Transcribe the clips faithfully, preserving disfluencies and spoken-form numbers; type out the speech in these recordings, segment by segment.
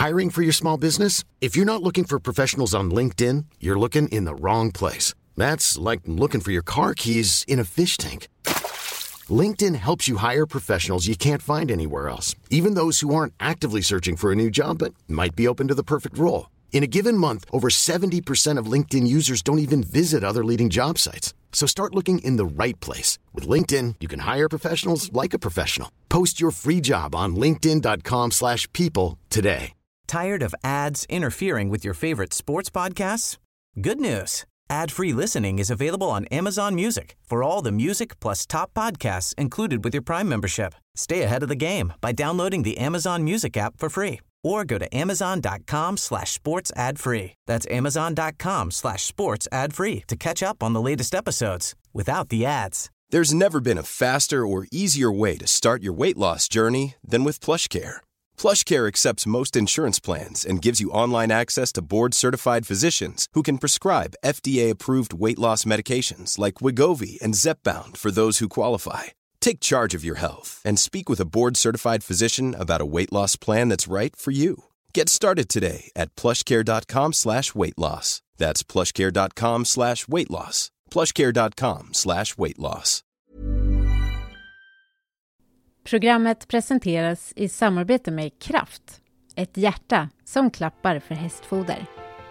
Hiring for your small business? If you're not looking for professionals on LinkedIn, you're looking in the wrong place. That's like looking for your car keys in a fish tank. LinkedIn helps you hire professionals you can't find anywhere else, even those who aren't actively searching for a new job but might be open to the perfect role. In a given month, over seventy percent of LinkedIn users don't even visit other leading job sites. So start looking in the right place. With LinkedIn, you can hire professionals like a professional. Post your free job on linkedin dot com slash people today. Tired of ads interfering with your favorite sports podcasts? Good news. Ad-free listening is available on Amazon Music for all the music plus top podcasts included with your Prime membership. Stay ahead of the game by downloading the Amazon Music app for free or go to amazon dot com slash sports ad free. That's amazon dot com slash sports ad free to catch up on the latest episodes without the ads. There's never been a faster or easier way to start your weight loss journey than with PlushCare. PlushCare accepts most insurance plans and gives you online access to board-certified physicians who can prescribe F D A-approved weight loss medications like Wegovy and Zepbound for those who qualify. Take charge of your health and speak with a board-certified physician about a weight loss plan that's right for you. Get started today at plushcare dot com slash weight loss. That's plushcare dot com slash weight loss. plushcare dot com slash weight loss. Programmet presenteras i samarbete med Kraft, ett hjärta som klappar för hästfoder.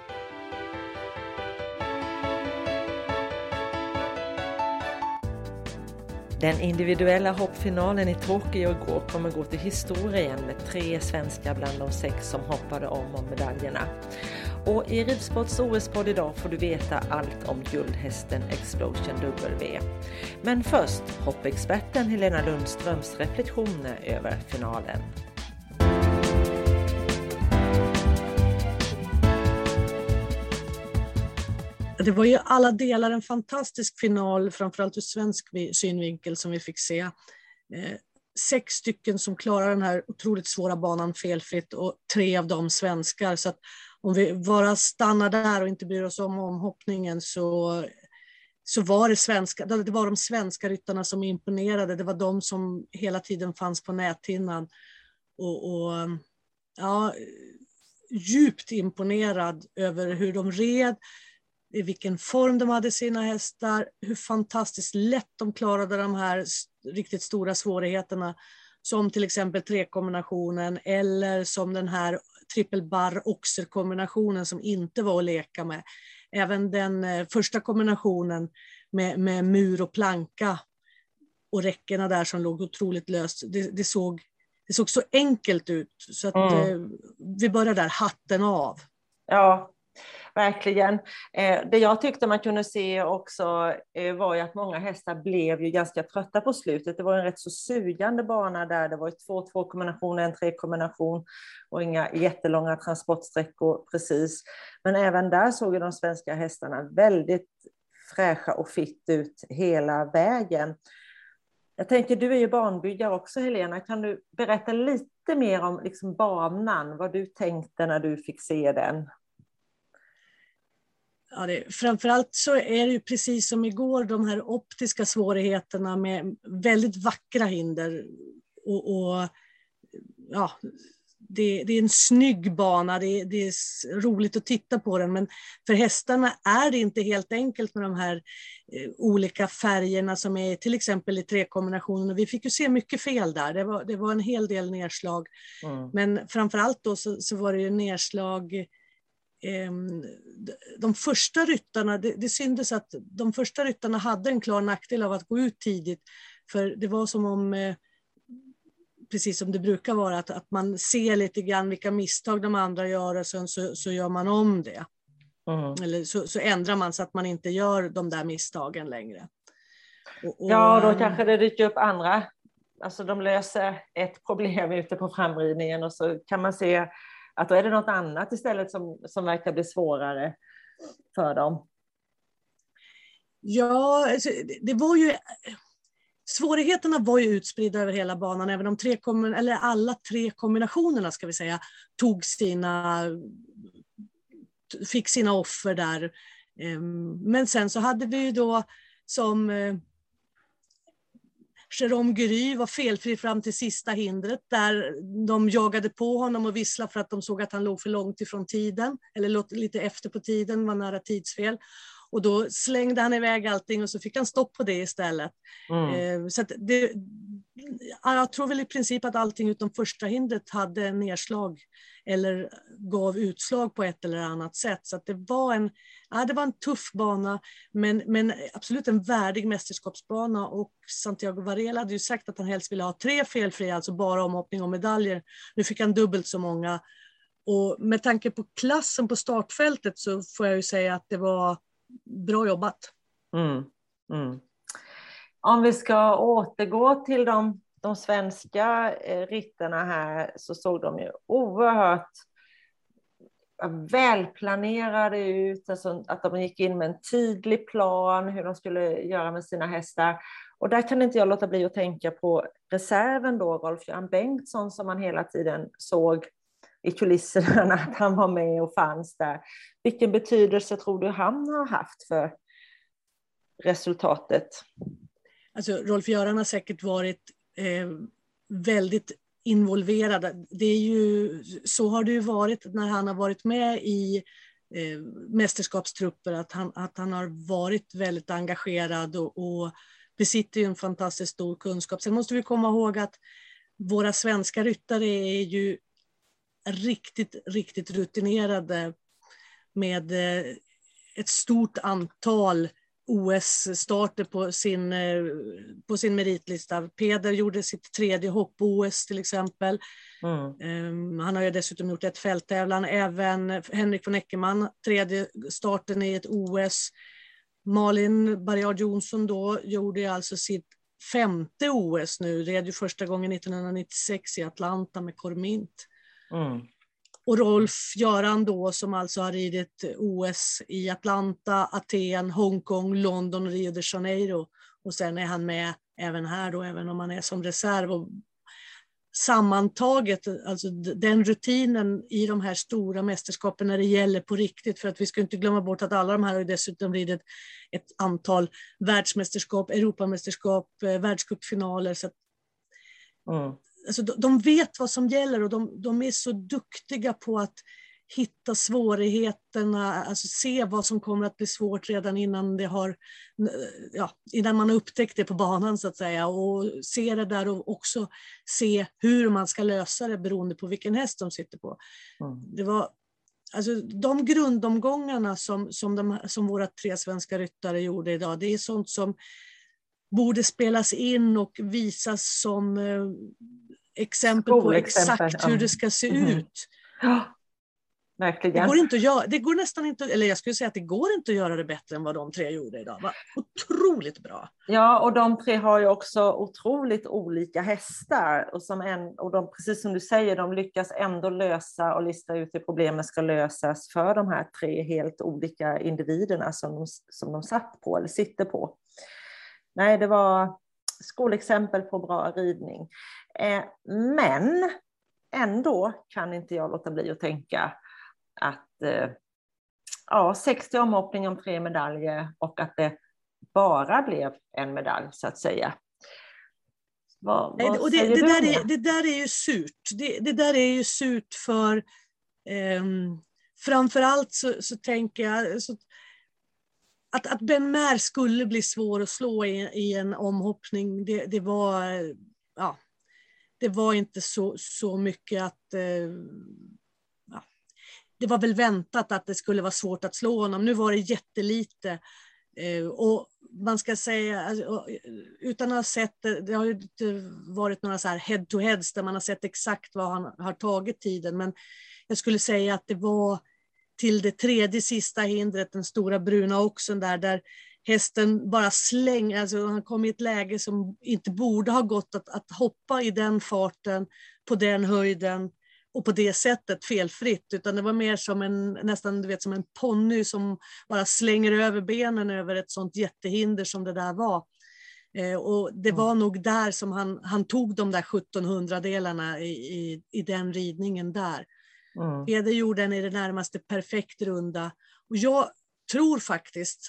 Den individuella hoppfinalen i Tokyo igår kommer gå till historien med tre svenskar bland de sex som hoppade om om medaljerna. Och i Ridsports O S-podd idag får du veta allt om guldhästen Explosion W. Men först hoppexperten Helena Lundströms reflektioner över finalen. Det var ju alla delar en fantastisk final, framförallt ur svensk synvinkel som vi fick se. Eh, sex stycken som klarar den här otroligt svåra banan felfritt och tre av dem svenskar. Så att om vi bara stannar där och inte bryr oss om omhoppningen så, så var det svenska, det var de svenska ryttarna som imponerade. Det var de som hela tiden fanns på näthinnan. Och, och ja, djupt imponerad över hur de red, i vilken form de hade sina hästar, hur fantastiskt lätt de klarade de här riktigt stora svårigheterna, som till exempel trekombinationen eller som den här trippelbarr-oxer-kombinationen som inte var att leka med. Även den eh, första kombinationen med, med mur och planka och räckena där som låg otroligt löst, det, det, såg, det såg så enkelt ut så att mm. eh, vi börjar där, hatten av. Ja, verkligen. Eh, det jag tyckte man kunde se också eh, var ju att många hästar blev ju ganska trötta på slutet. Det var en rätt så sugande bana där. Det var ju två två-kombinationer, en tre-kombination och inga jättelånga transportsträckor precis. Men även där såg ju de svenska hästarna väldigt fräscha och fitt ut hela vägen. Jag tänker, du är ju banbyggare också, Helena. Kan du berätta lite mer om liksom banan, vad du tänkte när du fick se den? Ja, det, framförallt så är det ju precis som igår, de här optiska svårigheterna med väldigt vackra hinder. Och, och ja, det, det är en snygg bana, det, det är roligt att titta på den. Men för hästarna är det inte helt enkelt med de här eh, olika färgerna som är till exempel i trekombinationen. Och vi fick ju se mycket fel där, det var, det var en hel del nedslag. Mm. Men framförallt då så, så var det ju nedslag. De första ryttarna, det, det syntes att de första ryttarna hade en klar nackdel av att gå ut tidigt, för det var som om, precis som det brukar vara, att, att man ser lite grann vilka misstag de andra gör och sen så, så gör man om det. Mm. Eller så, så ändrar man så att man inte gör de där misstagen längre. Och, och, ja, då kanske det dyker upp andra, alltså de löser ett problem ute på framridningen och så kan man se att då är det något annat istället som, som verkar bli svårare för dem. Ja, alltså, det, det var ju... Svårigheterna var ju utspridda över hela banan, även om tre, eller alla tre kombinationerna ska vi säga, tog sina, fick sina offer där. Men sen så hade vi ju då som... Jérôme Guéry var felfri fram till sista hindret där de jagade på honom och visslade för att de såg att han låg för långt ifrån tiden, eller lite efter på tiden, var nära tidsfel. Och då slängde han iväg allting och så fick han stopp på det istället. Mm. Så att det, jag tror väl i princip att allting utom första hindret hade nedslag eller gav utslag på ett eller annat sätt. Så att det var en, ja, det var en tuff bana, men, men absolut en värdig mästerskapsbana. Och Santiago Varela hade ju sagt att han helst ville ha tre felfria, alltså bara omhoppning och medaljer. Nu fick han dubbelt så många. Och med tanke på klassen på startfältet så får jag ju säga att det var bra jobbat. Mm, mm. Om vi ska återgå till de, de svenska eh, ryttarna här, så såg de ju oerhört välplanerade ut. Alltså att de gick in med en tydlig plan hur de skulle göra med sina hästar. Och där kan inte jag låta bli att tänka på reserven då, Rolf-Göran Bengtsson, som man hela tiden såg i kulisserna att han var med och fanns där. Vilken betydelse tror du han har haft för resultatet? Alltså Rolf-Göran har säkert varit eh, väldigt involverad. Det är ju, så har det ju varit när han har varit med i eh, mästerskapstrupper, att han, att han har varit väldigt engagerad och, och besitter ju en fantastiskt stor kunskap. Sen måste vi komma ihåg att våra svenska ryttare är ju riktigt, riktigt rutinerade med ett stort antal O S-starter på sin, på sin meritlista. Peder gjorde sitt tredje hopp-O S till exempel. Mm. Han har ju dessutom gjort ett fälttävlan. Även Henrik von Eckermann, tredje starten i ett O S. Malin Barriard Jonsson då gjorde alltså sitt femte O S nu. Det är ju första gången nittonhundranittiosex i Atlanta med Cormint. Mm. Och Rolf-Göran då, som alltså har ridit O S i Atlanta, Aten, Hongkong, London och Rio de Janeiro. Och sen är han med även här då, även om han är som reserv. Och sammantaget, alltså den rutinen i de här stora mästerskapen när det gäller på riktigt, för att vi ska inte glömma bort att alla de här har dessutom ridit ett antal världsmästerskap, Europamästerskap, världscupfinaler. Så att, mm. Alltså de, de vet vad som gäller och de, de är så duktiga på att hitta svårigheterna, alltså se vad som kommer att bli svårt redan innan det har, ja, innan man har upptäckt det på banan så att säga, och se det där och också se hur man ska lösa det beroende på vilken häst de sitter på. Mm. Det var alltså de grundomgångarna som, som, de, som våra tre svenska ryttare gjorde idag, det är sånt som borde spelas in och visas som eh, exempel på exakt hur det ska se mm. ut. Ja, verkligen. Det går inte att göra, det går nästan inte, eller jag skulle säga att det går inte att göra det bättre än vad de tre gjorde idag. Det var otroligt bra. Ja, och de tre har ju också otroligt olika hästar. Och, som en, och de, precis som du säger, de lyckas ändå lösa och lista ut hur problemen ska lösas för de här tre helt olika individerna som de, som de satt på eller sitter på. Nej, det var skolexempel på bra ridning. Eh, men ändå kan inte jag låta bli att tänka att eh, ja, sextio omhoppning om tre medaljer och att det bara blev en medalj så att säga. Vad, vad och det, det, där är, det där är ju surt. Det, det där är ju surt för eh, framförallt så, så tänker jag... Så, Att, att Ben Mer skulle bli svår att slå i, i en omhoppning, det, det, var, ja, det var inte så, så mycket att... Eh, ja, det var väl väntat att det skulle vara svårt att slå honom. Nu var det jättelite. Eh, och man ska säga, alltså, utan att ha sett det, det har ju inte varit några så här head-to-heads där man har sett exakt vad han har tagit tiden. Men jag skulle säga att det var... till det tredje sista hindret, den stora bruna oxen där, där hästen bara slänger, alltså han kom i ett läge som inte borde ha gått att, att hoppa i den farten, på den höjden och på det sättet felfritt, utan det var mer som en, nästan du vet, som en ponny som bara slänger över benen över ett sånt jättehinder som det där var. Eh, och det var mm. nog där som han, han tog de där sjuttonhundradelarna i, i, i den ridningen där. Mm. Peder gjorde en i det närmaste perfekt runda. Och jag tror faktiskt,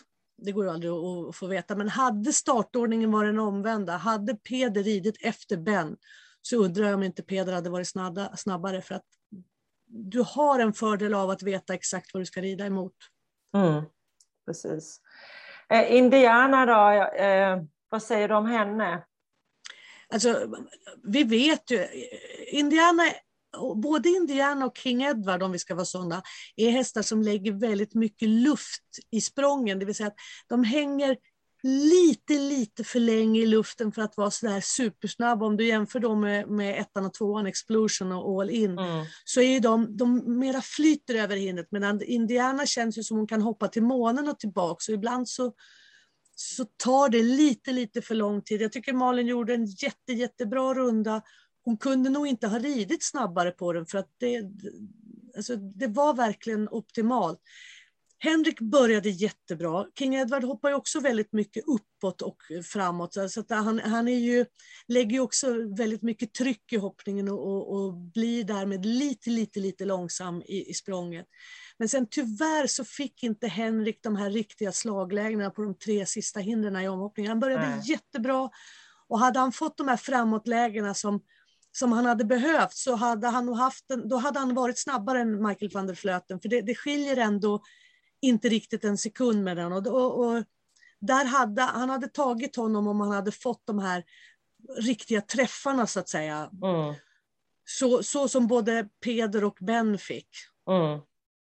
det går ju aldrig att få veta, men hade startordningen varit den omvända, hade Peder ridit efter Ben, så undrar jag om inte Peder hade varit snabba, snabbare, för att du har en fördel av att veta exakt vad du ska rida emot. Mm, precis. Eh, Indiana då, eh, vad säger du om henne? Alltså, vi vet ju, Indiana, både Indiana och King Edward, om vi ska vara sådana, är hästar som lägger väldigt mycket luft i sprången. Det vill säga att de hänger lite, lite för länge i luften för att vara sådär supersnabba. Om du jämför dem med, med ettan och tvåan, Explosion och All In, mm. så är de, de mera flyter över hindret. Medan Indiana känns ju som hon kan hoppa till månen och tillbaka. Så ibland så så tar det lite, lite för lång tid. Jag tycker Malin gjorde en jätte, jättebra runda. Hon kunde nog inte ha ridit snabbare på den, för att det, alltså, det var verkligen optimalt. Henrik började jättebra. King Edward hoppar ju också väldigt mycket uppåt och framåt. Så att han, han är ju, lägger ju också väldigt mycket tryck i hoppningen och, och, och blir därmed lite, lite, lite långsam i, i språnget. Men sen tyvärr så fick inte Henrik de här riktiga slaglägena på de tre sista hindren i omhoppningen. Han började Nej. jättebra, och hade han fått de här framåtlägena som, som han hade behövt, så hade han nog haft en, då hade han varit snabbare än Michael van der Vleuten. För det, det skiljer ändå inte riktigt en sekund med den. Och, och, och där hade, han hade tagit honom om han hade fått de här riktiga träffarna, så att säga. Mm. Så, så som både Peder och Ben fick. Mm.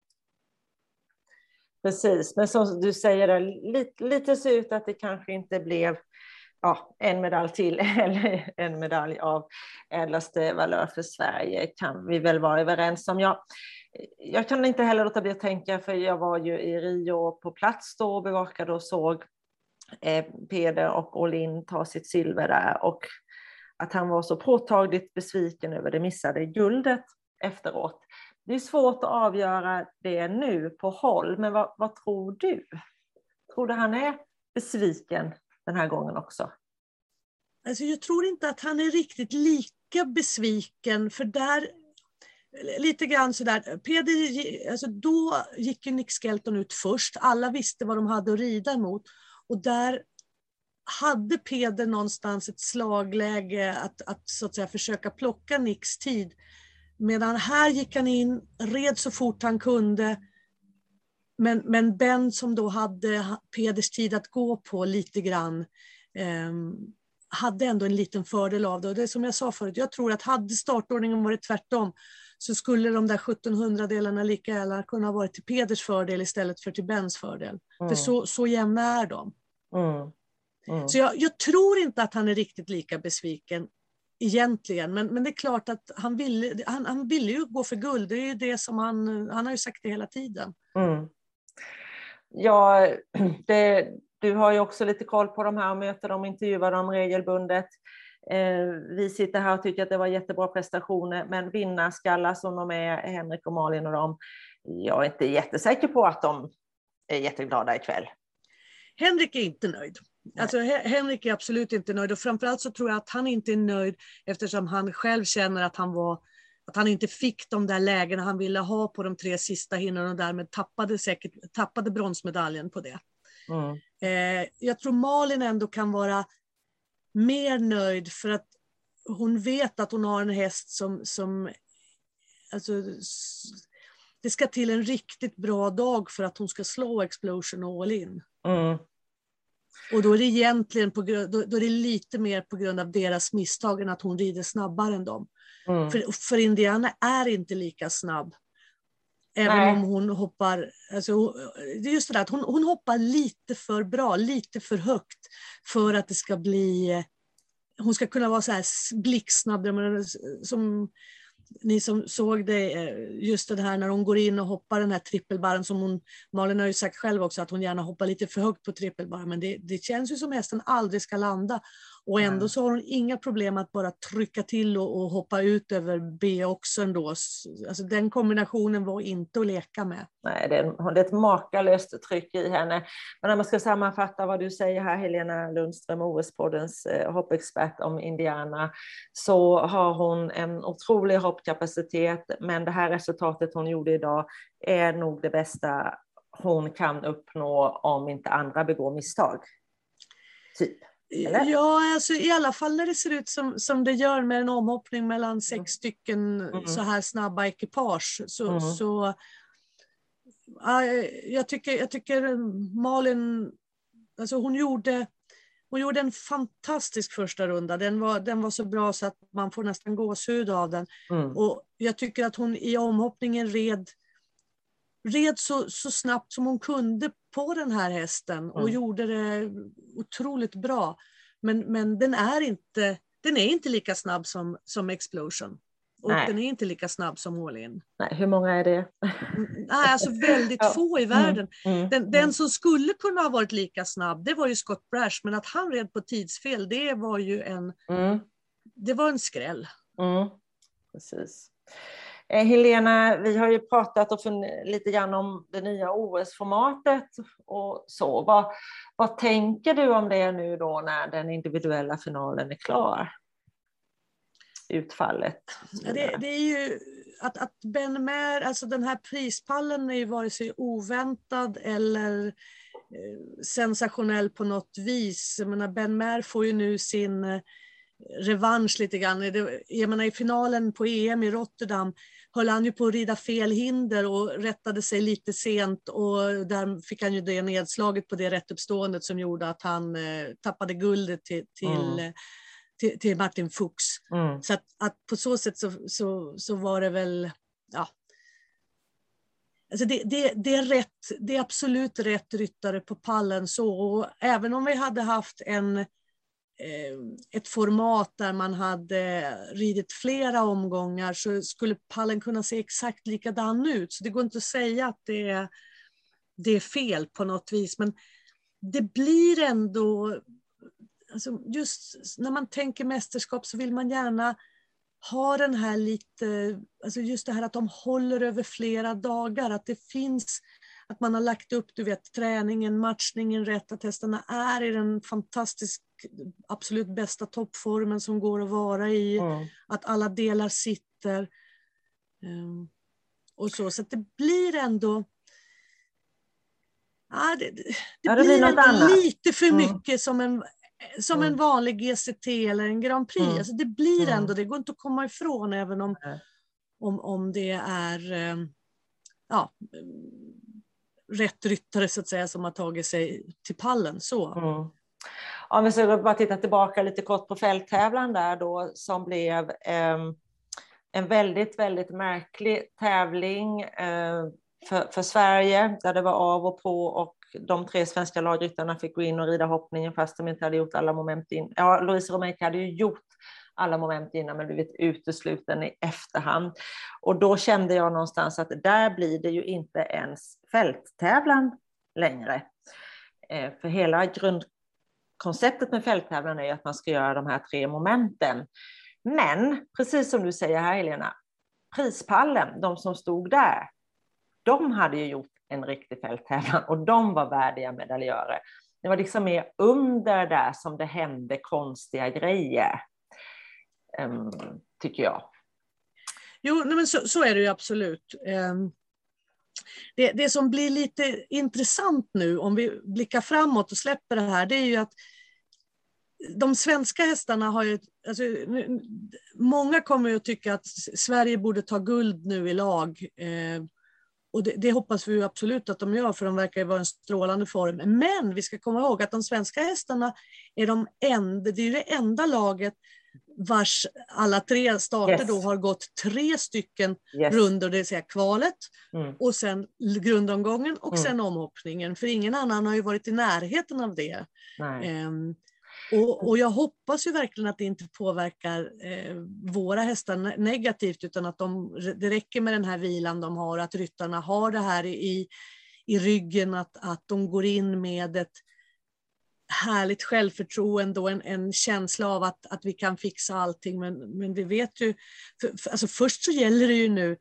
Precis, men som du säger, det, lite, lite så ut att det kanske inte blev ja, en medalj till eller en medalj av ädlaste valör för Sverige, kan vi väl vara överens om. Jag, jag kan inte heller låta bli att tänka, för jag var ju i Rio på plats då och bevakade och såg eh, Peder och All In ta sitt silver där, och att han var så påtagligt besviken över det missade guldet efteråt. Det är svårt att avgöra det nu på håll, men vad, vad tror du? Tror du han är besviken den här gången också? Alltså jag tror inte att han är riktigt lika besviken, för där lite grann sådär, Peder, alltså då gick ju Nick Skelton ut först, alla visste vad de hade att rida emot, och där hade Peder någonstans ett slagläge att, att så att säga försöka plocka Nicks tid. Medan här gick han in, red så fort han kunde. Men, men Ben, som då hade Peders tid att gå på lite grann, eh, hade ändå en liten fördel av det. Och det är som jag sa förut, jag tror att hade startordningen varit tvärtom, så skulle de där sjuttonhundra delarna lika gärna kunna ha varit till Peders fördel istället för till Bens fördel. Mm. För så, så jämna är de. Mm. Mm. Så jag, jag tror inte att han är riktigt lika besviken egentligen, men, men det är klart att han ville, han, han ville ju gå för guld. Det är ju det som han, han har ju sagt det hela tiden. Mm. Ja, det, du har ju också lite koll på de här och möter dem och intervjuar dem regelbundet. Eh, vi sitter här och tycker att det var jättebra prestationer, men vinnarskallar som de är, Henrik och Malin och dem, jag är inte jättesäker på att de är jätteglada ikväll. Henrik är inte nöjd. Alltså, Henrik är absolut inte nöjd, och framförallt så tror jag att han inte är nöjd eftersom han själv känner att han var att han inte fick de där lägena han ville ha på de tre sista hinnorna, och därmed tappade säkert tappade bronsmedaljen på det. Mm. Eh, jag tror Malin ändå kan vara mer nöjd, för att hon vet att hon har en häst som, som alltså, det ska till en riktigt bra dag för att hon ska slå Explosion och All In. Mm. Och då är det egentligen på, då, då är det lite mer på grund av deras misstag än att hon rider snabbare än dem. Mm. För, för Indiana är inte lika snabb. Även Nej. om hon hoppar, alltså, det är just det där att hon, hon hoppar lite för bra, lite för högt för att det ska bli, hon ska kunna vara så här blixtsnabb, som ni som såg det, just det här när hon går in och hoppar den här trippelbarren, som hon, Malin har ju sagt själv också att hon gärna hoppar lite för högt på trippelbarren, men det, det känns ju som hästen aldrig ska landa, och ändå så har hon inga problem att bara trycka till och, och hoppa ut över B också ändå. Alltså den kombinationen var inte att leka med. Nej, det är, det är ett makalöst tryck i henne. Men när man ska sammanfatta vad du säger här, Helena Lundström, O S-poddens eh, hoppexpert om Indiana, så har hon en otrolig hoppkapacitet, men det här resultatet hon gjorde idag är nog det bästa hon kan uppnå om inte andra begår misstag. Typ. Eller? Ja, alltså, i alla fall när det ser ut som, som det gör med en omhoppning mellan sex mm. stycken mm. så här snabba ekipage. Så, mm. så ja, jag, tycker, jag tycker Malin, alltså hon gjorde, hon gjorde en fantastisk första runda. Den var, den var så bra så att man får nästan gåshud av den. Mm. Och jag tycker att hon i omhoppningen red, red så, så snabbt som hon kunde på den här hästen och mm. gjorde det otroligt bra. Men, men den är inte den är inte lika snabb som, som Explosion. Och Nej. Den är inte lika snabb som All In. Nej, hur många är det? Nej, alltså väldigt ja. få i världen. Mm. Mm. Den, den som skulle kunna ha varit lika snabb, det var ju Scott Brash. Men att han red på tidsfel, det var ju en, mm. det var en skräll. Mm. Precis. Eh, Helena, vi har ju pratat och fun- lite grann om det nya O S-formatet och så. Vad, vad tänker du om det nu då när den individuella finalen är klar? Utfallet. Ja, det, det är ju att, att Ben Maher, alltså den här prispallen är ju vare sig oväntad eller eh, sensationell på något vis. Jag menar, Ben Maher får ju nu sin eh, revansch lite grann. Det, jag menar, i finalen på E M i Rotterdam höll han ju på att rida fel hinder och rättade sig lite sent och där fick han ju det nedslaget på det rättuppståendet som gjorde att han eh, tappade guldet till, till mm. Till, till Martin Fuchs. Mm. Så att, att på så sätt så, så, så var det väl, ja. Alltså det, det, det, är rätt, det är absolut rätt ryttare på pallen så. Och även om vi hade haft en, eh, ett format där man hade ridit flera omgångar så skulle pallen kunna se exakt likadan ut. Så det går inte att säga att det, det är fel på något vis. Men det blir ändå... Alltså just när man tänker mästerskap så vill man gärna ha den här lite, alltså just det här att de håller över flera dagar, att det finns, att man har lagt upp, du vet, träningen, matchningen rätt, att hästarna är i den fantastiskt, absolut bästa toppformen som går att vara i, mm. att alla delar sitter um, och så, så att det blir ändå ja, det, det, ja, det blir, blir ändå lite för mycket mm. som en Som mm. en vanlig G C T eller en Grand Prix. Mm. Alltså det blir ändå, mm. det går inte att komma ifrån även om, mm. om, om det är ja, rätt ryttare så att säga som har tagit sig till pallen. Så. Mm. Om vi ska bara titta tillbaka lite kort på fälttävlan där då som blev eh, en väldigt, väldigt märklig tävling eh, för, för Sverige där det var av och på och de tre svenska lagryttarna fick gå in och rida hoppningen fast de inte hade gjort alla moment in. Ja, Louise Romeike hade ju gjort alla moment innan men blivit utesluten i efterhand. Och då kände jag någonstans att där blir det ju inte ens fälttävlan längre. Eh, för hela grundkonceptet med fälttävlan är ju att man ska göra de här tre momenten. Men precis som du säger här Helena, prispallen, de som stod där, de hade ju gjort en riktig fälttävlan och de var värdiga medaljörer. Det var liksom mer under där som det hände konstiga grejer, um, tycker jag. Jo, men så, så är det ju absolut. Um, det, det som blir lite intressant nu om vi blickar framåt och släpper det här, det är ju att de svenska hästarna har ju, alltså, många kommer ju att tycka att Sverige borde ta guld nu i lag. Eh, Och det, det hoppas vi ju absolut att de gör för de verkar ju vara en strålande form. Men vi ska komma ihåg att de svenska hästarna är de enda, det är det enda laget vars alla tre starter yes. då har gått tre stycken yes. runder, det vill säga kvalet mm. och sen grundomgången och mm. sen omhoppningen. För ingen annan har ju varit i närheten av det. Um, och, och jag hoppas ju verkligen att det inte påverkar eh, våra hästar negativt utan att de, det räcker med den här vilan de har, att ryttarna har det här i, i ryggen, att, att de går in med ett härligt självförtroende och en, en känsla av att, att vi kan fixa allting. Men, men vi vet ju, för, för, alltså först så gäller det ju nu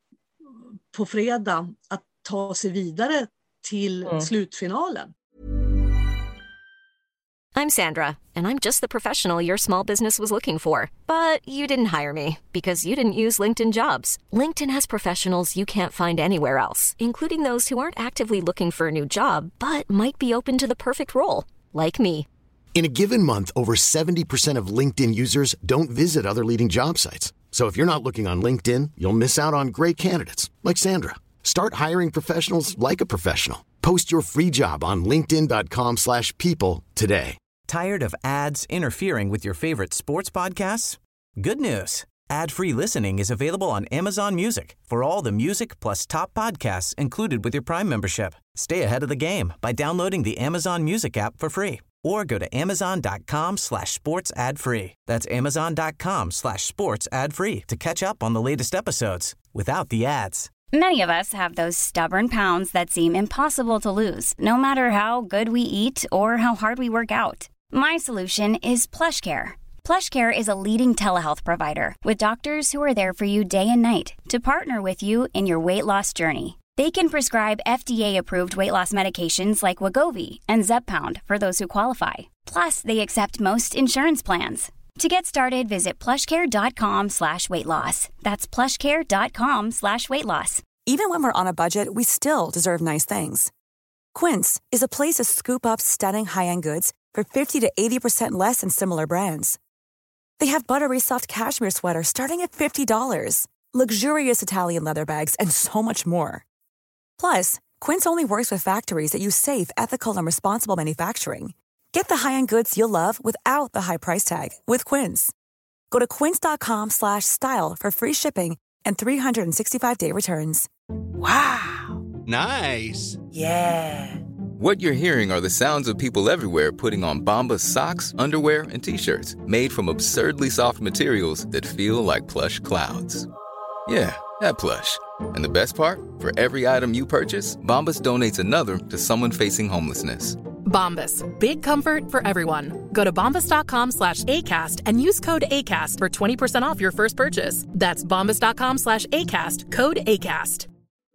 på fredag att ta sig vidare till mm. slutfinalen. I'm Sandra, and I'm just the professional your small business was looking for. But you didn't hire me because you didn't use LinkedIn Jobs. LinkedIn has professionals you can't find anywhere else, including those who aren't actively looking for a new job, but might be open to the perfect role, like me. In a given month, over seventy percent of LinkedIn users don't visit other leading job sites. So if you're not looking on LinkedIn, you'll miss out on great candidates like Sandra. Start hiring professionals like a professional. Post your free job on linkedin dot com slash people today. Tired of ads interfering with your favorite sports podcasts? Good news. Ad-free listening is available on Amazon Music for all the music plus top podcasts included with your Prime membership. Stay ahead of the game by downloading the Amazon Music app for free or go to amazon dot com slash sports ad free. That's amazon dot com slash sports ad free to catch up on the latest episodes without the ads. Many of us have those stubborn pounds that seem impossible to lose, no matter how good we eat or how hard we work out. My solution is PlushCare. PlushCare is a leading telehealth provider with doctors who are there for you day and night to partner with you in your weight loss journey. They can prescribe F D A-approved weight loss medications like Wegovy and Zepbound for those who qualify. Plus, they accept most insurance plans. To get started, visit plushcare.com slash weight loss. That's plushcare.com slash weight loss. Even when we're on a budget, we still deserve nice things. Quince is a place to scoop up stunning high-end goods for fifty to eighty percent less than similar brands. They have buttery soft cashmere sweaters starting at fifty dollars, luxurious Italian leather bags, and so much more. Plus, Quince only works with factories that use safe, ethical, and responsible manufacturing. Get the high-end goods you'll love without the high price tag with Quince. Go to quince.com slash style for free shipping and three sixty-five day returns. Wow. Nice. Yeah. What you're hearing are the sounds of people everywhere putting on Bombas socks, underwear, and T-shirts made from absurdly soft materials that feel like plush clouds. Yeah, that plush. And the best part? For every item you purchase, Bombas donates another to someone facing homelessness. Bombas. Big comfort for everyone. Go to bombas.com slash ACAST and use code ACAST for twenty percent off your first purchase. That's bombas.com slash ACAST. Code ACAST.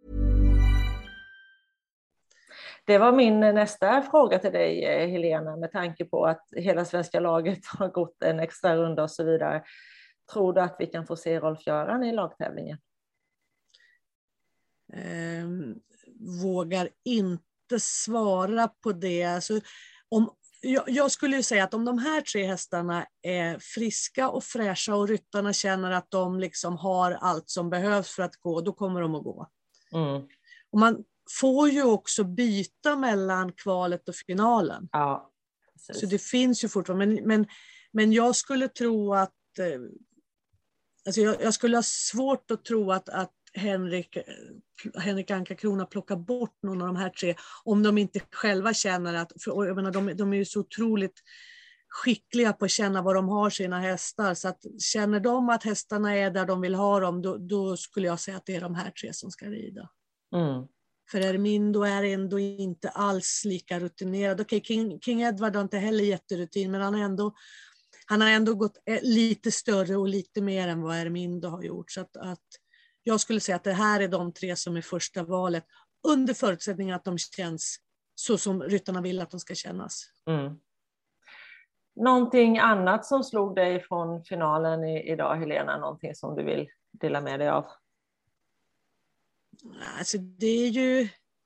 Det var min nästa fråga till dig, Helena, med tanke på att hela svenska laget har gått en extra runda och så vidare. Tror du att vi kan få se Rolf-Göran i lagtävlingen? Eh, vågar inte svara på det. Alltså, om, jag, jag skulle ju säga att om de här tre hästarna är friska och fräscha och ryttarna känner att de liksom har allt som behövs för att gå, då kommer de att gå. Mm. Och man får ju också byta mellan kvalet och finalen. Ja, så det finns ju fortfarande. Men, men, men jag skulle tro att eh, alltså jag, jag skulle ha svårt att tro att, att Henrik, Henrik Anka Krona plockar bort någon av de här tre om de inte själva känner att, för jag menar, de, de är ju så otroligt skickliga på att känna vad de har sina hästar, så att känner de att hästarna är där de vill ha dem, då, då skulle jag säga att det är de här tre som ska rida. Mm. För Ermindo är ändå inte alls lika rutinerad. Okej, okay, King, King Edward har inte heller jätterutin, men han har ändå han har ändå gått lite större och lite mer än vad Ermindo har gjort, så att, att jag skulle säga att det här är de tre som är första valet, under förutsättning att de känns så som ryttarna vill att de ska kännas. Mm. Någonting annat som slog dig från finalen i, idag, Helena? Någonting som du vill dela med dig av? Alltså det är ju...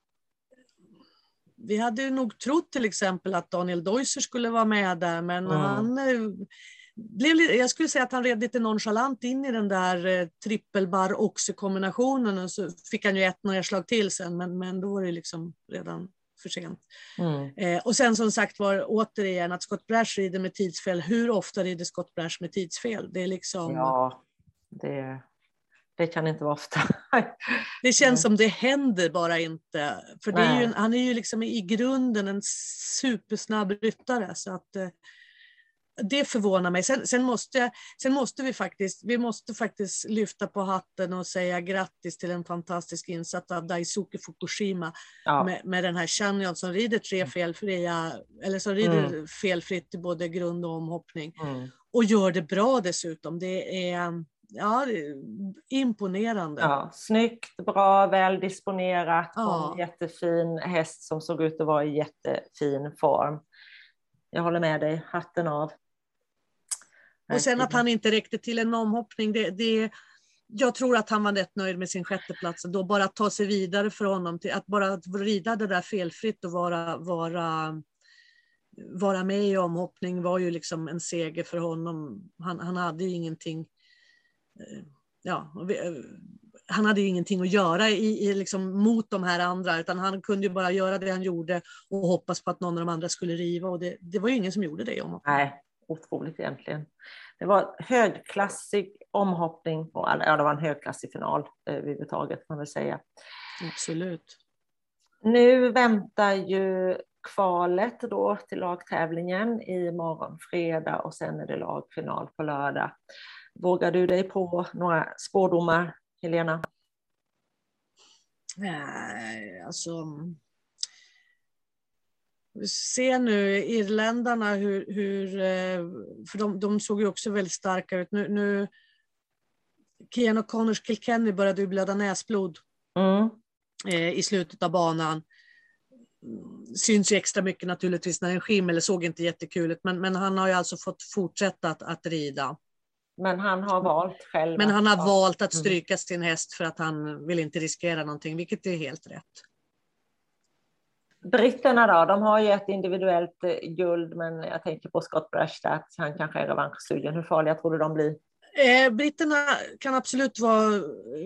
Vi hade ju nog trott till exempel att Daniel Deusser skulle vara med där, men mm. han... Blev, jag skulle säga att han red lite nonchalant in i den där eh, trippelbar-oxe-kombinationen, och så fick han ju ett nedslag till sen, men, men då var det liksom redan för sent. Mm. Eh, och sen som sagt var återigen att Scott Brash rider med tidsfel. Hur ofta rider Scott Brash med tidsfel? Det är liksom... Ja, det, det kan inte vara ofta. Det känns mm. som det händer bara inte. För det är ju en, han är ju liksom i grunden en supersnabb ryttare, så att... Eh, det förvånar mig. Sen, sen, måste, sen måste vi faktiskt vi måste faktiskt lyfta på hatten och säga grattis till en fantastisk insats av Daisuke Fukushima, ja. med, med den här Chanyon som rider tre felfria, eller som rider mm. felfritt i både grund och omhoppning. Mm. Och gör det bra dessutom. Det är, ja, det är imponerande. Ja, snyggt, bra, väl disponerat. Ja. En jättefin häst som såg ut att vara i jättefin form. jag håller med dig, hatten av. Och sen att han inte räckte till en omhoppning, det, det, jag tror att han var rätt nöjd med sin sjätteplats. Då bara att ta sig vidare för honom, till att bara rida det där felfritt och vara, vara, vara med i omhoppning var ju liksom en seger för honom. Han, han hade ju ingenting, ja, han hade ju ingenting att göra i, i liksom mot de här andra, utan han kunde ju bara göra det han gjorde och hoppas på att någon av de andra skulle riva, och det, det var ju ingen som gjorde det i omhoppning. Nej, otroligt egentligen. Det var högklassig omhoppning och ja, det var en högklassig final eh, överhuvudtaget, kan man väl säga. Absolut. Nu väntar ju kvalet då till lagtävlingen i morgon fredag, och sen är det lagfinal på lördag. Vågar du dig på några spårdomar, Helena? Nej, alltså... Se nu irländarna hur, hur för de, de såg ju också väldigt starka ut. Nu, nu Cian O'Connors Kilkenny började ju blöda näsblod mm. eh, i slutet av banan. Syns ju extra mycket naturligtvis när en skimmel, såg inte jättekul ut, men, men han har ju alltså fått fortsätta att, att rida. Men han har valt själv. Men han har att, valt att stryka mm. sin häst för att han vill inte riskera någonting, vilket är helt rätt. Britterna då, de har ju ett individuellt guld, men jag tänker på Scott Brash, att han kanske är revanschsugen. Hur farliga tror du de blir? Eh, britterna kan absolut vara,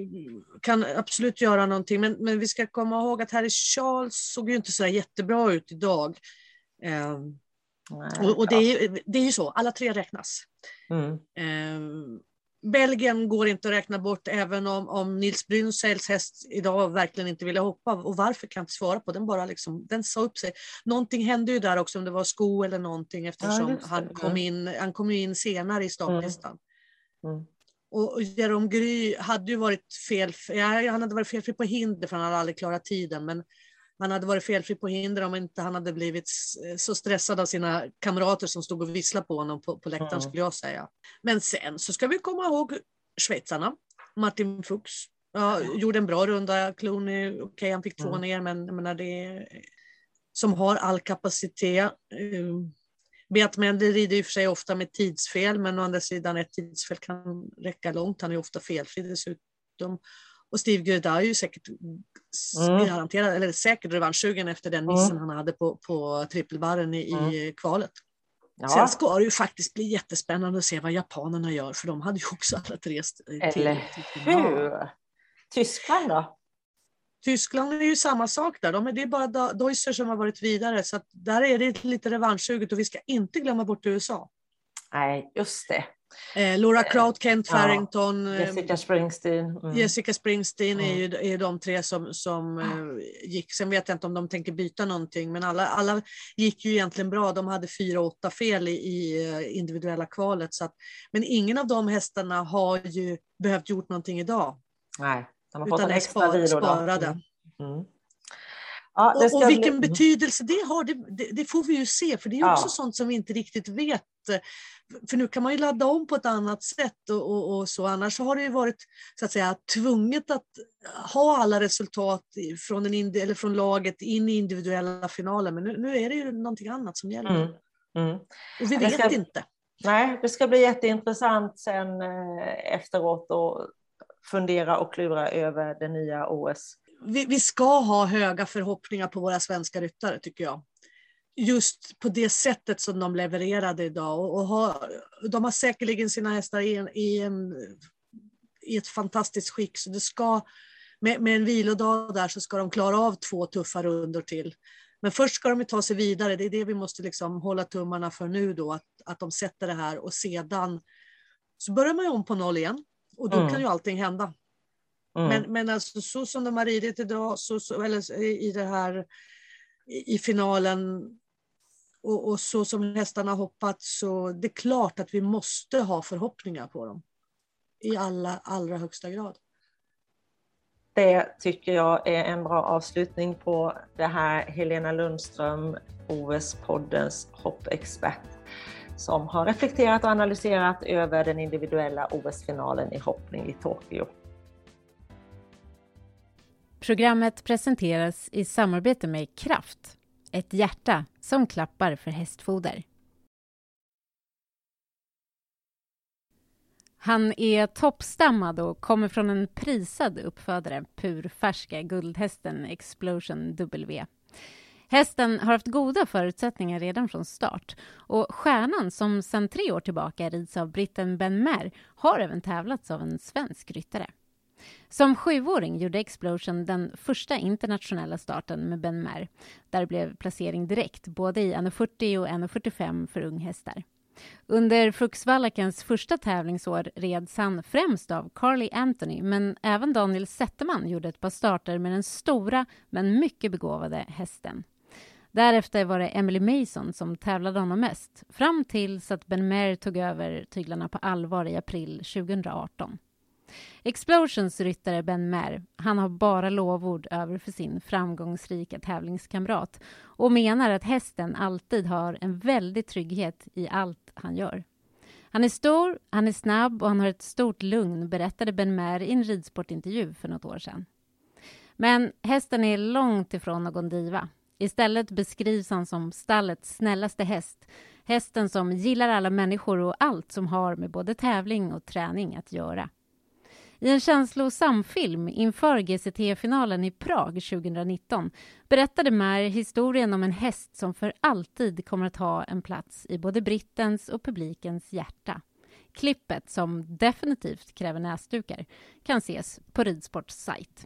kan absolut göra någonting, men, men vi ska komma ihåg att Harry Charles såg ju inte så jättebra ut idag. Eh, Nej, och och det, är, det är ju så, alla tre räknas. Mm. Eh, Belgien går inte att räkna bort, även om, om Nils Brynsäls häst idag verkligen inte ville hoppa. Och varför kan jag inte svara på den, bara liksom, den sa upp sig. Någonting hände ju där också, om det var sko eller någonting, eftersom ja, han, kom in, han kom in senare i startlistan. Mm. Mm. Och Jérôme Gry hade ju varit fel, ja, han hade varit felfri på hinder, för han hade aldrig klarat tiden, men han hade varit felfri på hinder om inte han hade blivit så stressad av sina kamrater som stod och visslade på honom på, på läktaren, mm. skulle jag säga. Men sen så ska vi komma ihåg schweizarna. Martin Fuchs ja, gjorde en bra runda. Clooney, okej, okay, han fick två mm. ner, men jag menar, det är, som har all kapacitet. Um, Beat Mendel rider ju för sig ofta med tidsfel, men å andra sidan ett tidsfel kan räcka långt. Han är ofta felfri dessutom. Och Steve Gerdau är ju säkert mm. garanterad, eller säkert revanschsugen efter den missen mm. han hade på, på trippelbarren i, mm. i kvalet. Ja. Sen ska det ju faktiskt bli jättespännande att se vad japanerna gör, för de hade ju också alla tre till. Eller hur? Tyskland då? Tyskland är ju samma sak där. De är, det är bara Deusser som har varit vidare, så att där är det lite revanschsuget, och vi ska inte glömma bort U S A. Nej, just det. Eh, Laura Kraut, Kent ja. Farrington, Jessica Springsteen. Mm. Jessica Springsteen är ju är de tre som, som mm. eh, gick. Sen vet jag inte om de tänker byta någonting, men alla, alla gick ju egentligen bra. De hade fyra åtta fel i, i individuella kvalet. Så att, men ingen av de hästarna har ju behövt gjort någonting idag. Nej, de har utan fått en extra vilo sparade. Mm. Mm. Ja, och, och vilken bli... betydelse det har, det, det, det får vi ju se, för det är också ja. sånt som vi inte riktigt vet. För nu kan man ju ladda om på ett annat sätt och, och, och så. Annars har det ju varit, så att säga, tvunget att ha alla resultat från, en indi- eller från laget in i individuella finaler. Men nu, nu är det ju någonting annat som gäller. Mm. Mm. Och vi vet ska, inte. Nej, det ska bli jätteintressant sen eh, efteråt och fundera och klura över det nya O S. Vi, vi ska ha höga förhoppningar på våra svenska ryttare, tycker jag. Just på det sättet som de levererade idag. Och, och ha, de har säkerligen sina hästar i, en, i, en, i ett fantastiskt skick. Så det ska, med, med en vilodag där, så ska de klara av två tuffa rundor till. Men först ska de ta sig vidare. Det är det vi måste liksom hålla tummarna för nu då. Att, att de sätter det här, och sedan så börjar man ju om på noll igen. Och då mm. kan ju allting hända. Mm. Men, men alltså så som de har ridit idag, så, så, eller i det här i, i finalen, och, och så som hästarna hoppat, så det är klart att vi måste ha förhoppningar på dem i alla, allra högsta grad. Det tycker jag är en bra avslutning på det här. Helena Lundström, O S-poddens hoppexpert, som har reflekterat och analyserat över den individuella O S-finalen i hoppning i Tokyo. Programmet presenteras i samarbete med Kraft, ett hjärta som klappar för hästfoder. Han är toppstammad och kommer från en prisad uppfödare, purfärska guldhästen Explosion W. Hästen har haft goda förutsättningar redan från start och stjärnan som sedan tre år tillbaka rids av britten Ben Mer har även tävlats av en svensk ryttare. Som sjuåring gjorde Explosion den första internationella starten med Ben Mer. Där blev placering direkt både i en fyrtio och en fyrtiofem för unghästar. Under Fuchsvallakens första tävlingsår reds han främst av Carly Anthony, men även Daniel Zetterman gjorde ett par starter med den stora men mycket begåvade hästen. Därefter var det Emily Mason som tävlade honom mest, fram tills att Ben Mer tog över tyglarna på allvar i april tjugoarton. Explosions ryttare Ben Mer, han har bara lovord över för sin framgångsrika tävlingskamrat och menar att hästen alltid har en väldig trygghet i allt han gör. Han är stor, han är snabb och han har ett stort lugn, berättade Ben Mer i en ridsportintervju för något år sedan. Men hästen är långt ifrån någon diva. Istället beskrivs han som stallets snällaste häst. Hästen som gillar alla människor och allt som har med både tävling och träning att göra. I en känslosam film inför G C T-finalen i Prag tjugonitton berättade Mer historien om en häst som för alltid kommer att ha en plats i både brittens och publikens hjärta. Klippet, som definitivt kräver näsdukar, kan ses på Ridsports sajt.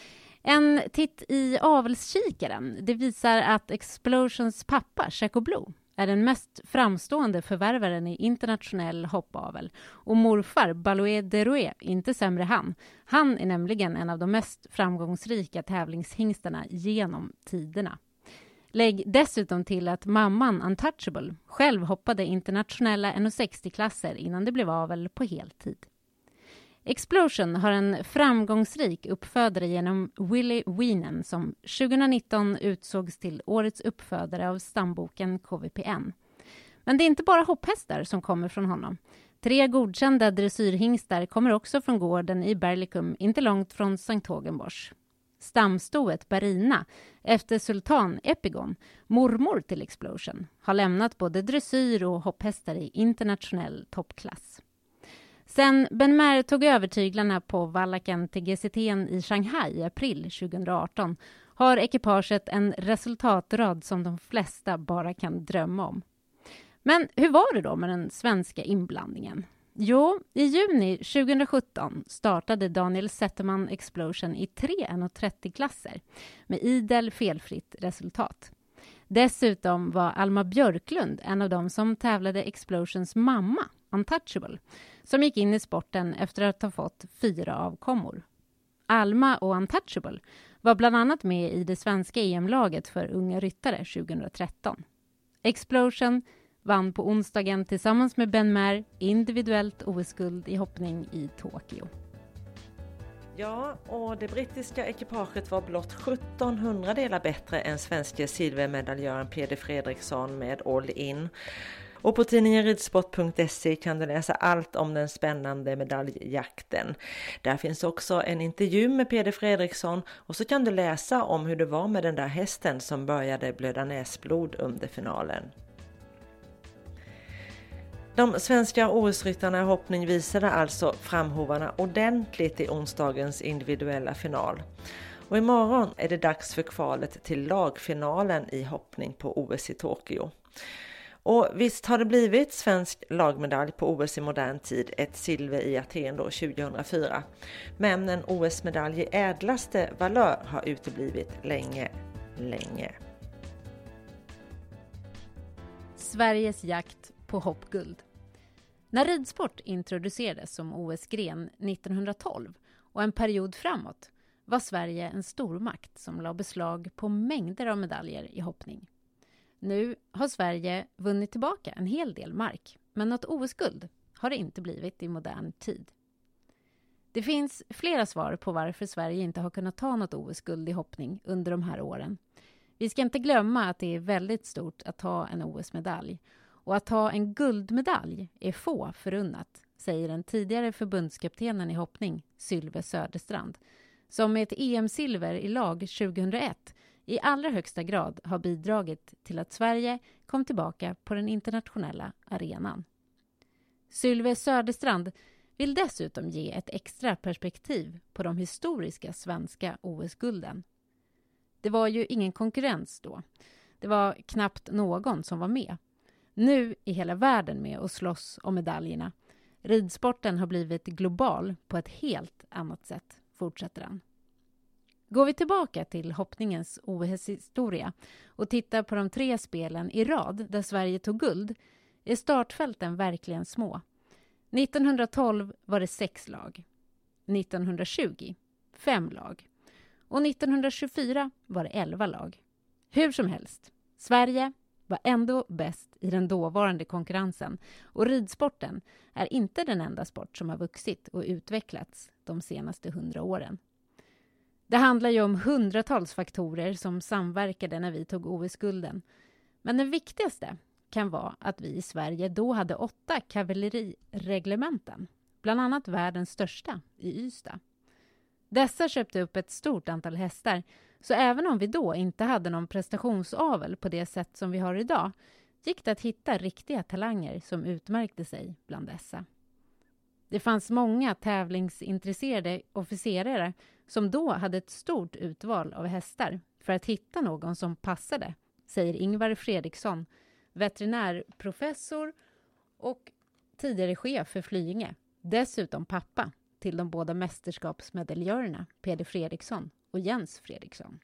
En titt i avelskikaren, det visar att Explosions pappa, Chaco Blue, är den mest framstående förvärvaren i internationell hoppavel. Och morfar, Baloé de Rouet, inte sämre han. Han är nämligen en av de mest framgångsrika tävlingshingstarna genom tiderna. Lägg dessutom till att mamman Untouchable själv hoppade internationella en sextio-klasser innan det blev avel på heltid. Explosion har en framgångsrik uppfödare genom Willie Wienen som tjugonitton utsågs till årets uppfödare av stamboken K V P N. Men det är inte bara hopphästar som kommer från honom. Tre godkända dressyrhingstar kommer också från gården i Berlicum, inte långt från Sankt Hågenbosch. Stamstoet Barina, efter sultan Epigon, mormor till Explosion, har lämnat både dressyr och hopphästar i internationell toppklass. Sen Ben Mer tog över tyglarna på Vallaken till G C T i Shanghai i april tjugoarton har ekipaget en resultatrad som de flesta bara kan drömma om. Men hur var det då med den svenska inblandningen? Jo, i juni tjugosjutton startade Daniel Zetterman Explosion i tre en trettio-klasser med idel felfritt resultat. Dessutom var Alma Björklund en av dem som tävlade Explosions mamma, Untouchable, som gick in i sporten efter att ha fått fyra avkommor. Alma och Untouchable var bland annat med i det svenska E M-laget för unga ryttare tjugotretton. Explosion vann på onsdagen tillsammans med Ben Mer individuellt O S-guld i hoppning i Tokyo. Ja, och det brittiska ekipaget var blott sjutton hundradelar bättre än svenska silvermedaljören Peder Fredriksson med All In. Och på tidningen ridsport punkt se kan du läsa allt om den spännande medaljjakten. Där finns också en intervju med Peder Fredriksson och så kan du läsa om hur det var med den där hästen som började blöda näsblod under finalen. De svenska O S-ryttarna i hoppning visade alltså framhovarna ordentligt i onsdagens individuella final. Och imorgon är det dags för kvalet till lagfinalen i hoppning på O S i Tokyo. Och visst har det blivit svensk lagmedalj på O S i modern tid, ett silver i Aten då tjugohundrafyra. Men en O S-medalj i ädlaste valör har uteblivit länge, länge. Sveriges jakt på hoppguld. När ridsport introducerades som O S-gren nittonhundratolv och en period framåt var Sverige en stormakt som la beslag på mängder av medaljer i hoppning. Nu har Sverige vunnit tillbaka en hel del mark, men något O S-guld har det inte blivit i modern tid. Det finns flera svar på varför Sverige inte har kunnat ta något O S-guld i hoppning under de här åren. Vi ska inte glömma att det är väldigt stort att ta en O S-medalj. Och att ta en guldmedalj är få förunnat, säger den tidigare förbundskaptenen i hoppning, Sylve Söderstrand, som med ett E M-silver i lag tjugohundraett i allra högsta grad har bidragit till att Sverige kom tillbaka på den internationella arenan. Sylve Söderstrand vill dessutom ge ett extra perspektiv på de historiska svenska O S-gulden. Det var ju ingen konkurrens då. Det var knappt någon som var med. Nu är hela världen med och slåss om medaljerna. Ridsporten har blivit global på ett helt annat sätt, fortsätter han. Går vi tillbaka till hoppningens O S-historia och tittar på de tre spelen i rad där Sverige tog guld, är startfälten verkligen små. nittonhundratolv var det sex lag, nittonhundratjugo fem lag och nittonhundratjugofyra var det elva lag. Hur som helst, Sverige var ändå bäst i den dåvarande konkurrensen och ridsporten är inte den enda sport som har vuxit och utvecklats de senaste hundra åren. Det handlar ju om hundratals faktorer som samverkade när vi tog O S-gulden. Men den viktigaste kan vara att vi i Sverige då hade åtta kavallerireglementen, bland annat världens största i Ystad. Dessa köpte upp ett stort antal hästar, så även om vi då inte hade någon prestationsavel på det sätt som vi har idag, gick det att hitta riktiga talanger som utmärkte sig bland dessa. Det fanns många tävlingsintresserade officerare som då hade ett stort utval av hästar för att hitta någon som passade, säger Ingvar Fredriksson, veterinärprofessor och tidigare chef för Flyinge. Dessutom pappa till de båda mästerskapsmedaljörerna Peder Fredriksson och Jens Fredriksson.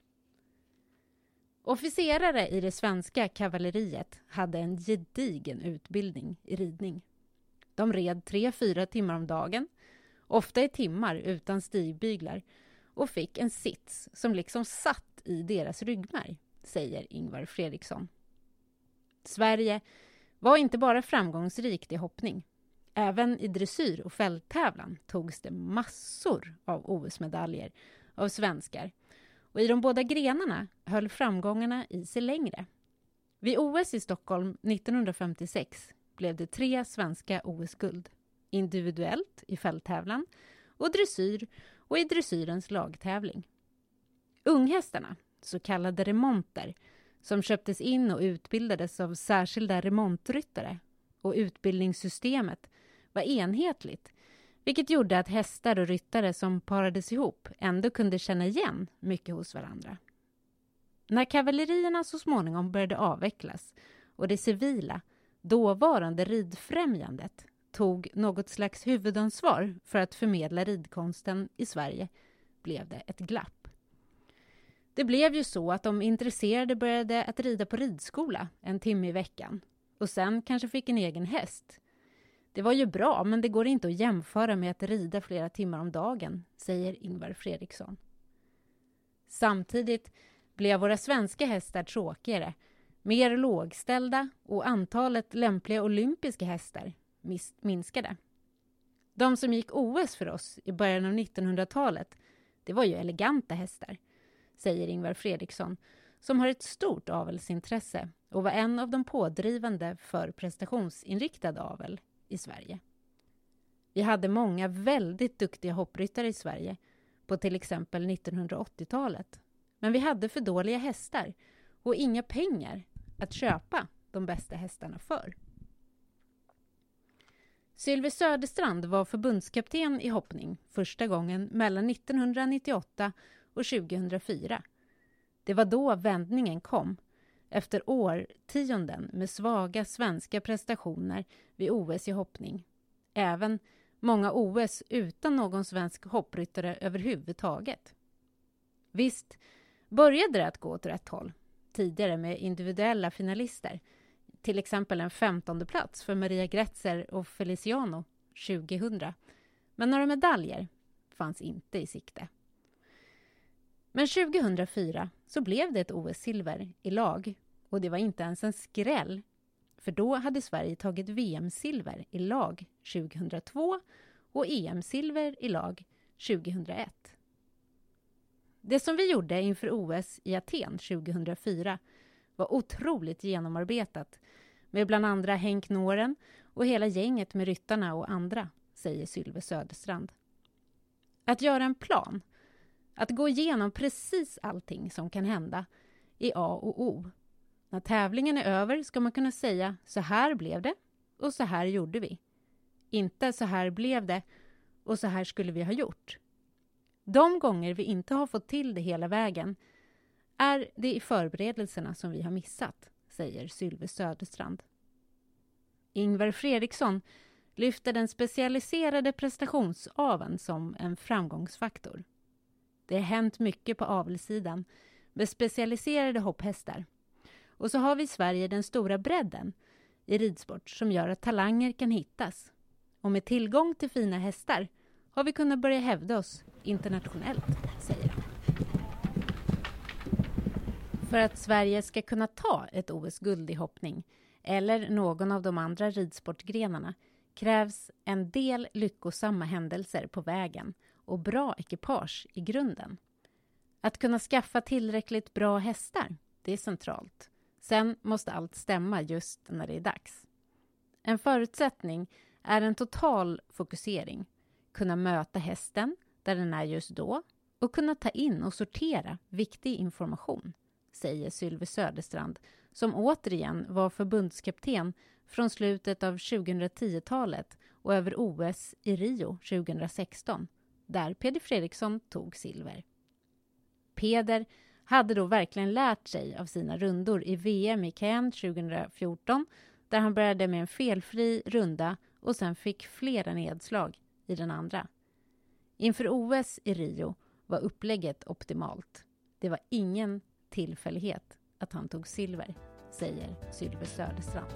Officerare i det svenska kavalleriet hade en gedigen utbildning i ridning. De red tre, fyra timmar om dagen, ofta i timmar utan stigbyglar, och fick en sits som liksom satt i deras ryggmärg, säger Ingvar Fredriksson. Sverige var inte bara framgångsrikt i hoppning. Även i dressyr och fälttävlan togs det massor av O S-medaljer av svenskar. Och i de båda grenarna höll framgångarna i sig längre. Vid O S i Stockholm nittonhundrafemtiosex blev det tre svenska O S-guld. Individuellt i fälttävlan och dressyr och i dressyrens lagtävling. Unghästarna, så kallade remonter, som köptes in och utbildades av särskilda remontryttare, och utbildningssystemet var enhetligt, vilket gjorde att hästar och ryttare som parades ihop ändå kunde känna igen mycket hos varandra. När kavallerierna så småningom började avvecklas och det civila, dåvarande ridfrämjandet, tog något slags huvudansvar för att förmedla ridkonsten i Sverige, blev det ett glapp. Det blev ju så att de intresserade började att rida på ridskola en timme i veckan och sen kanske fick en egen häst. Det var ju bra, men det går inte att jämföra med att rida flera timmar om dagen, säger Ingvar Fredriksson. Samtidigt blev våra svenska hästar tråkigare, mer lågställda och antalet lämpliga olympiska hästar minskade. De som gick O S för oss i början av nittonhundratalet, det var ju eleganta hästar, säger Ingvar Fredriksson, som har ett stort avelsintresse och var en av de pådrivande för prestationsinriktad avel i Sverige. Vi hade många väldigt duktiga hoppryttare i Sverige på till exempel nittonhundraåttiotalet, men vi hade för dåliga hästar och inga pengar att köpa de bästa hästarna för. Sylve Söderstrand var förbundskapten i hoppning första gången mellan nittonhundranittioåtta och tjugohundrafyra. Det var då vändningen kom, efter årtionden med svaga svenska prestationer vid O S i hoppning. Även många O S utan någon svensk hoppryttare överhuvudtaget. Visst började det att gå åt rätt håll, tidigare med individuella finalister. Till exempel en femtonde plats för Maria Gretzer och Feliciano tjugohundra. Men några medaljer fanns inte i sikte. Men tjugohundrafyra så blev det ett O S-silver i lag, och det var inte ens en skräll. För då hade Sverige tagit V M-silver i lag tjugohundratvå och E M-silver i lag tjugohundraett. Det som vi gjorde inför O S i Aten tjugohundrafyra var otroligt genomarbetat med bland andra Henk Noren och hela gänget med ryttarna och andra, säger Sylve Söderstrand. Att göra en plan, att gå igenom precis allting som kan hända, är A och O. När tävlingen är över ska man kunna säga så här blev det och så här gjorde vi. Inte så här blev det och så här skulle vi ha gjort. De gånger vi inte har fått till det hela vägen är det i förberedelserna som vi har missat, säger Sylve Söderstrand. Ingvar Fredriksson lyfter den specialiserade prestationsaveln som en framgångsfaktor. Det har hänt mycket på avelssidan med specialiserade hopphästar. Och så har vi i Sverige den stora bredden i ridsport som gör att talanger kan hittas. Och med tillgång till fina hästar har vi kunnat börja hävda oss internationellt, säger han. För att Sverige ska kunna ta ett O S-guld i hoppning eller någon av de andra ridsportgrenarna krävs en del lyckosamma händelser på vägen och bra ekipage i grunden. Att kunna skaffa tillräckligt bra hästar, det är centralt. Sen måste allt stämma just när det är dags. En förutsättning är en total fokusering. Kunna möta hästen där den är just då och kunna ta in och sortera viktig information, säger Sylve Söderstrand som återigen var förbundskapten från slutet av tjugohundratio-talet och över O S i Rio tjugohundrasexton, där Peder Fredriksson tog silver. Peder hade då verkligen lärt sig av sina rundor i V M i Caen tjugohundrafjorton, där han började med en felfri runda och sen fick flera nedslag i den andra. Inför O S i Rio var upplägget optimalt. Det var ingen tillfällighet att han tog silver, säger Sylve Söderstrand.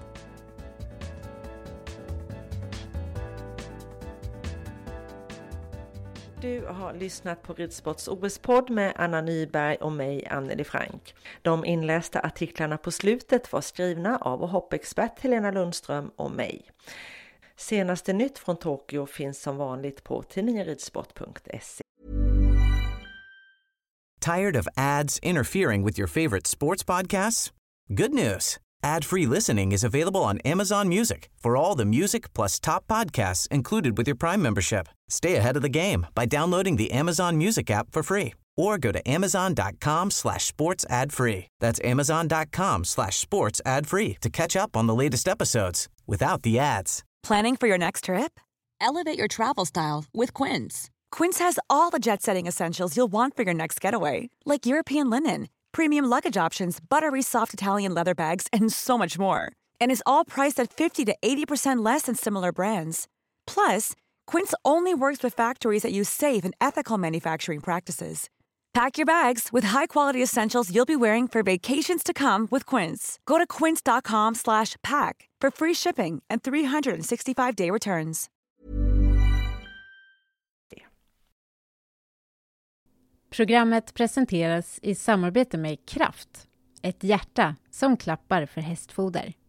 Du har lyssnat på Ridsports O S-podd med Anna Nyberg och mig, Anneli Frank. De inlästa artiklarna på slutet var skrivna av hoppexpert Helena Lundström och mig. Senaste nytt från Tokyo finns som vanligt på tidningen ridsport punkt se. Tired of ads interfering with your favorite sports podcasts? Good news. Ad-free listening is available on Amazon Music for all the music plus top podcasts included with your Prime membership. Stay ahead of the game by downloading the Amazon Music app for free or go to amazon.com slash sports ad free. That's amazon.com slash sports ad free to catch up on the latest episodes without the ads. Planning for your next trip? Elevate your travel style with Quince. Quince has all the jet-setting essentials you'll want for your next getaway, like European linen, premium luggage options, buttery soft Italian leather bags, and so much more. And is all priced at fifty to eighty percent less than similar brands. Plus, Quince only works with factories that use safe and ethical manufacturing practices. Pack your bags with high-quality essentials you'll be wearing for vacations to come with Quince. Go to quince.com slash pack for free shipping and three sixty-five day returns. Programmet presenteras i samarbete med Kraft, ett hjärta som klappar för hästfoder.